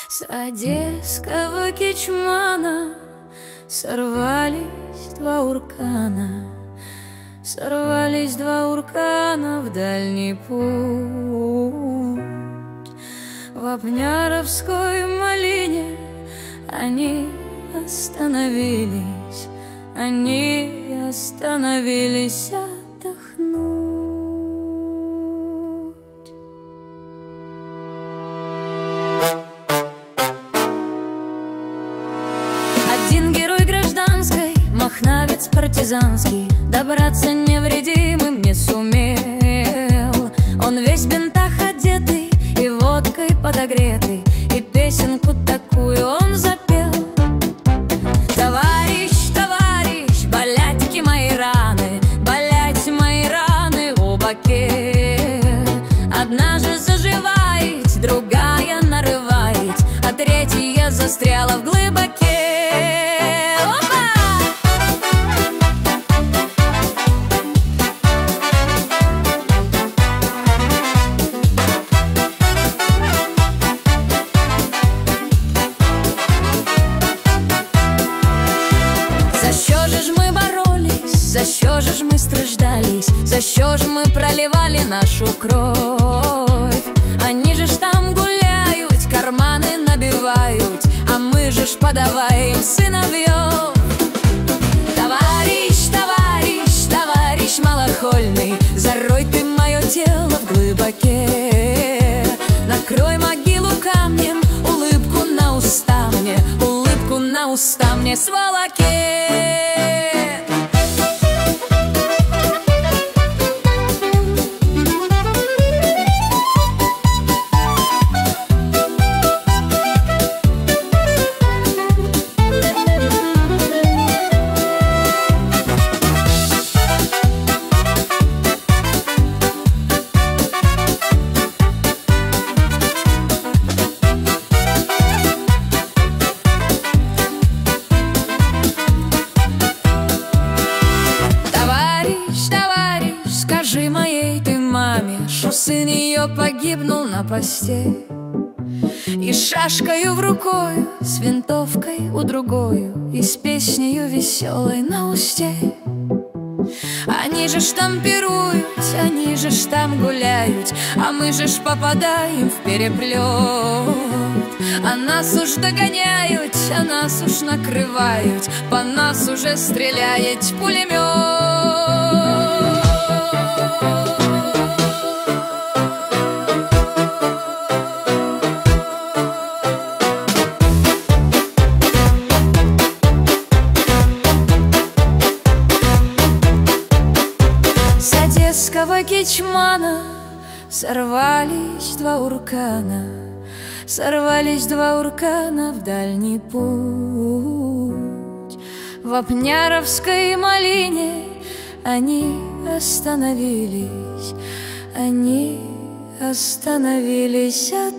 С одесского кичмана сорвались два уркана, сорвались два уркана в дальний путь. В Вапняровской малине они остановились, они остановились отдохнуть. Один герой гражданской, махновец партизанский, добраться невредимым не сумел. Он весь в бинтах одетый и водкой подогретый, и песенку такую он запел: товарищ, товарищ, болять мои раны, болять мои раны у боке. Одна же заживает, другая нарывает, а третья застряла в глыбоке. За що ж ми страждались, за що ж ми проливали нашу кровь? Они же ж там гуляют, карманы набивают, а мы же ж подаваем сыновьев. Товарищ, товарищ, товарищ малохольный, зарой ты мое тело в глыбоке. Накрой могилу камнем, улыбку на уста мне, улыбку на уста мне, сволоке. Скажи моей ты маме, что сын ее погибнул на посте, и шашкою в рукою, с винтовкой у другою, и с песнею веселой на усте. Они же ж там пируют, они же ж там гуляют, а мы же ж попадаем в переплет. А нас уж догоняют, а нас уж накрывают, по нас уже стреляет пулемет. С одесского кичмана сорвались два уркана, сорвались два уркана в дальний путь. В Вапняровской малине они остановились, они остановились от